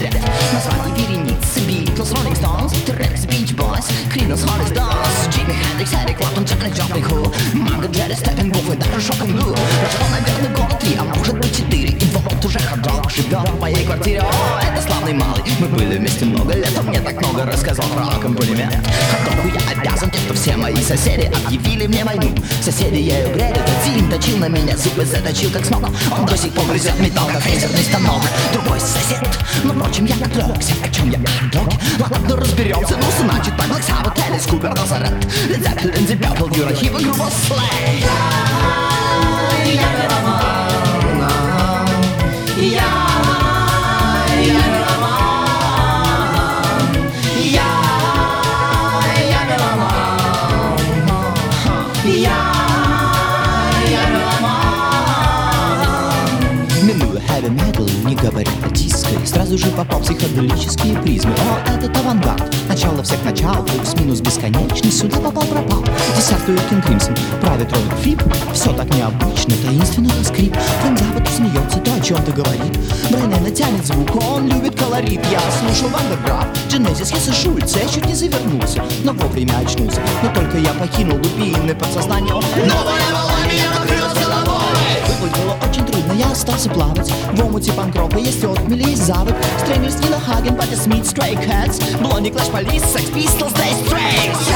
портрет названий верениц: Beatles, Rolling Stones, T-Rex, Beach Boys, Creedence, Holly Stones, Джимми Хендрикс, Эрик Клэптон, Чарльз, Джон Ху, Манго, Джерри, Степпенволф и даже Шопенгу. Прошло, наверное, года 3, а может быть 4, и вот уже ходок живет в моей квартире. О, это славный малый, мы были вместе много лет, он мне так много рассказал про комплимент. Ходоку я обязан тем, что все мои соседи объявили мне войну. Соседи ею грели, один точил на меня зубы, заточил как смог. Он до сих пор грызет металл, как фрезерный станок. Другой сосед, но впрочем я отвлекся. О чем я отвлекся? Ладно, разберемся, ну значит так: Black Sabbath, Alice Cooper, Nazareth, Led Zeppelin, Deep Purple, Eurohip и группа Slay. Минуя heavy metal, не говоря о диско, сразу же попал психоделические призмы. О, этот авангард, начало всех начал, плюс-минус бесконечный, сюда попал-пропал. Десятую King Crimson, правит Роберт Фрип. Все так необычно, таинственно на скрип. Фрэнк Запад смеется, то о чем-то говорит. Брайан тянет звук, он любит колорит. Я слушал Вандерграф, Genesis, Хесса Шульца. Я чуть не завернулся, но вовремя очнулся. Но только я покинул глубины подсознания. Новая волна меня накрыла с головой. Выплыть было очень трудно, я остался плавать в омуте панк-рока. Есть отмели, есть завод, Стрэнгерс, Нила Хаген, Патти Смит, Stray Cats, Blondie, Clash Police, Sex Pistols, Dire Straits.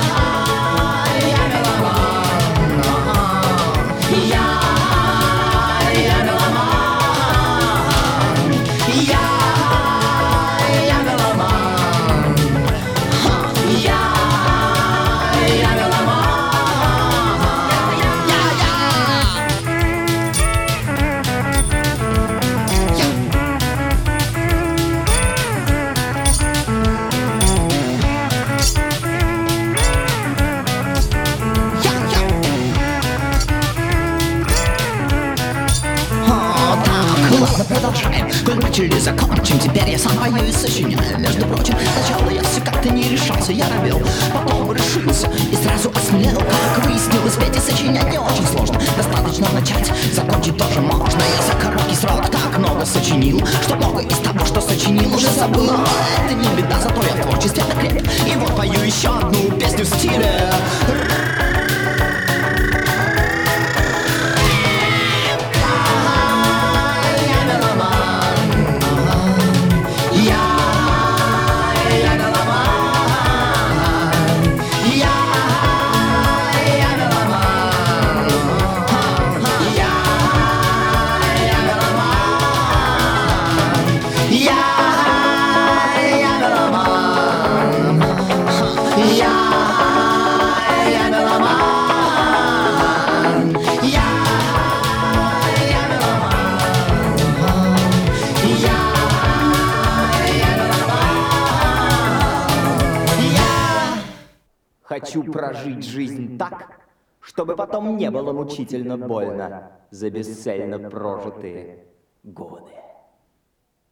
Ладно, продолжаем. Коль начали, закончим. Теперь я сам пою и сочиняю. Между прочим, сначала я все как-то не решался. Я робел, потом решился и сразу осмелел. Как выяснилось, петь и сочинять не очень сложно. Достаточно начать, закончить тоже можно. Я за короткий срок так много сочинил, что много из того, что сочинил, уже забыл. Но это не беда, зато я в творчестве окреп. И вот пою еще одну песню в стиле Хочу прожить жизнь так, чтобы потом не было мучительно больно за бесцельно прожитые годы.